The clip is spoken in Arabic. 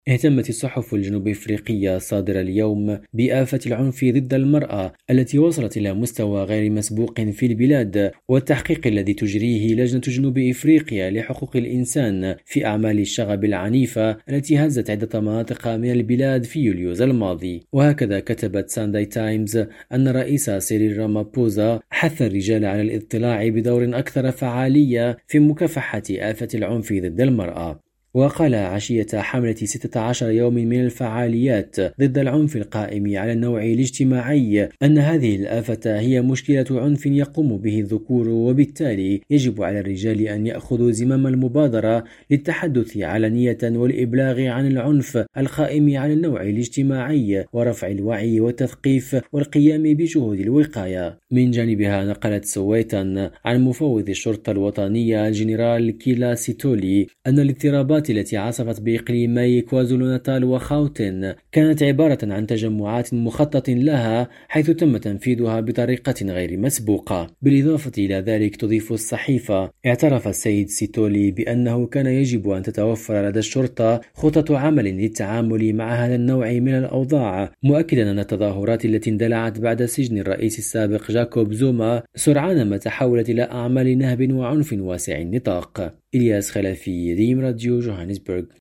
اهتمت الصحف الجنوب أفريقية الصادرة اليوم بآفة العنف ضد المرأة التي وصلت إلى مستوى غير مسبوق في البلاد، والتحقيق الذي تجريه لجنة جنوب أفريقيا لحقوق الإنسان في أعمال الشغب العنيفة التي هزت عدة مناطق من البلاد في يوليوز الماضي. وهكذا كتبت سانداي تايمز أن الرئيس سيريل رامابوزا حث الرجال على الاطلاع بدور أكثر فعالية في مكافحة آفة العنف ضد المرأة. وقال عشية حملة 16 يوم من الفعاليات ضد العنف القائم على النوع الاجتماعي أن هذه الآفة هي مشكلة عنف يقوم به الذكور، وبالتالي يجب على الرجال أن يأخذوا زمام المبادرة للتحدث علنية والإبلاغ عن العنف القائم على النوع الاجتماعي ورفع الوعي والتثقيف والقيام بجهود الوقاية. من جانبها نقلت سويتا عن مفوض الشرطة الوطنية الجنرال كيلا سيتولي أن الاضطرابات التي عصفت بإقليمي كوازولو ناتال وخاوتن كانت عبارة عن تجمعات مخطط لها، حيث تم تنفيذها بطريقة غير مسبوقة. بالإضافة إلى ذلك، تضيف الصحيفة، اعترف السيد سيتولي بأنه كان يجب أن تتوفر لدى الشرطة خطة عمل للتعامل مع هذا النوع من الأوضاع، مؤكدا أن التظاهرات التي اندلعت بعد سجن الرئيس السابق جاكوب زوما سرعان ما تحولت إلى أعمال نهب وعنف واسع النطاق. إلياس خلفي، ريم راديو، جوهانسبرغ.